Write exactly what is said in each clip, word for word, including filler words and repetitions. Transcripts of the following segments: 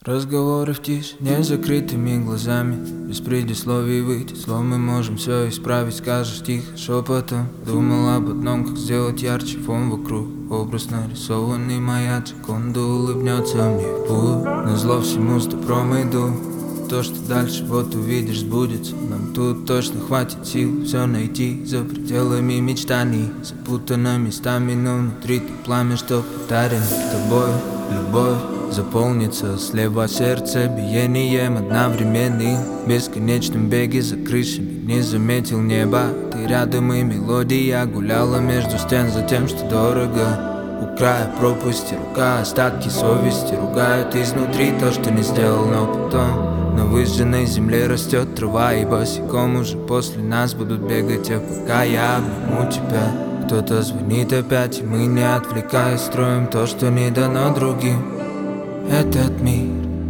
Разговоры в тишине с закрытыми глазами, без предисловий выйти слов мы можем все исправить. Скажешь тихо, шепотом. Думал об одном, как сделать ярче фон вокруг. Образ нарисованный маячек, он да улыбнется мне в путь. Назло всему с добром иду. То, что дальше вот увидишь, сбудется. Нам тут точно хватит сил все найти за пределами мечтаний. Запутано местами, но внутри то пламя, что подарено тобой. Любовь заполнится слева сердце биением одновременным, в бесконечном беге за крышами. Не заметил неба, ты рядом, и мелодия гуляла между стен за тем, что дорого. У края пропасти рука, остатки совести ругают изнутри то, что не сделал, но потом на выжженной земле растет трава, и босиком уже после нас будут бегать, а пока я обниму тебя. Кто-то звонит опять, и мы, не отвлекаясь, строим то, что не дано другим. Этот мир,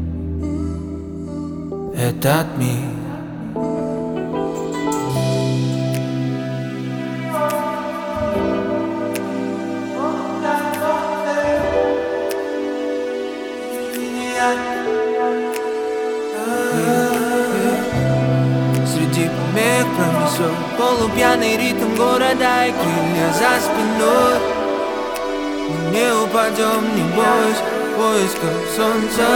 этот мир. Среди помех пронесу полупьяный ритм города и крылья за спиной. Мы не упадем, не бойся, в поисках солнца.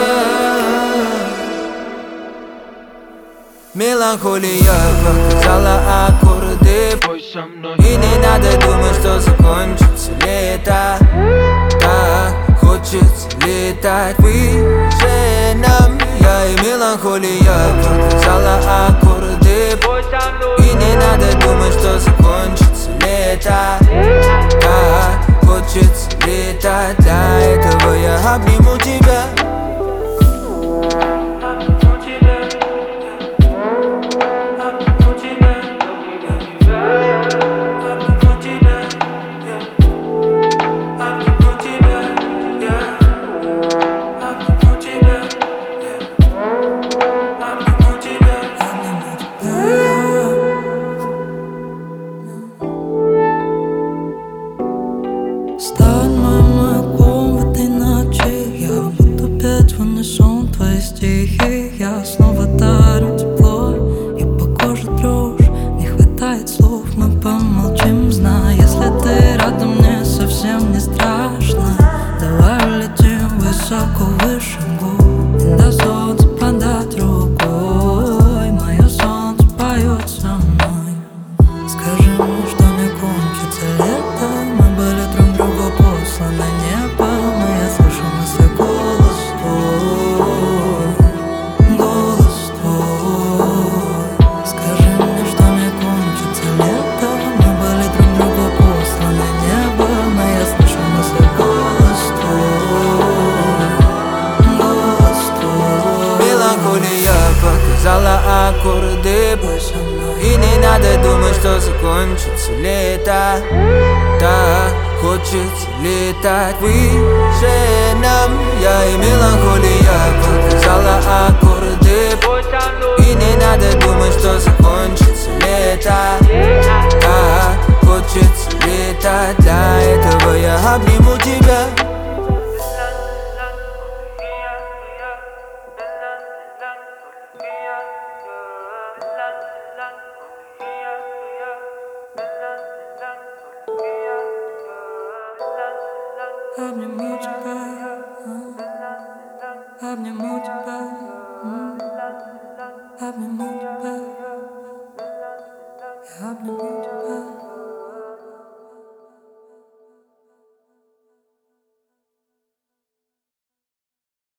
Меланхолия показала аккорды, пой со мной. И не надо думать, что закончится лето. Так хочется летать выше нам. Я и меланхолия показала аккорды, пой со мной. И не надо думать, что закончится лето. Так хочется летать, для этого я обниму тебя. Стань моим огнем в этой ночи. Я вот опять вынесу твои стихи. Я снова дарю тепло и по коже дрожь. Не хватает слов, мы помолчим, зная, если ты рядом, мне совсем не страшно. Давай улетим высоко, выше гор, до солнца подать рукой. Мое солнце поет со мной. Скажи мне, что не кончится лето. Мы были друг другу посланы небо, но я слышу мысли, голос твой, голос твой. Скажи мне, что не кончится лето. Мы были друг другу посланы небо, но я слышу мысли, голос твой, голос твой. Меланхолия показала аккорды, пой со мной. И не надо думать, что закончится лето. Так хочется летать выше нам. Я и меланхолия показала аккорды, пой со мной. И не надо думать, что закончится лето. Так хочется летать, для этого я обниму тебя. Обниму тебя, обниму тебя, обниму тебя, я обниму тебя.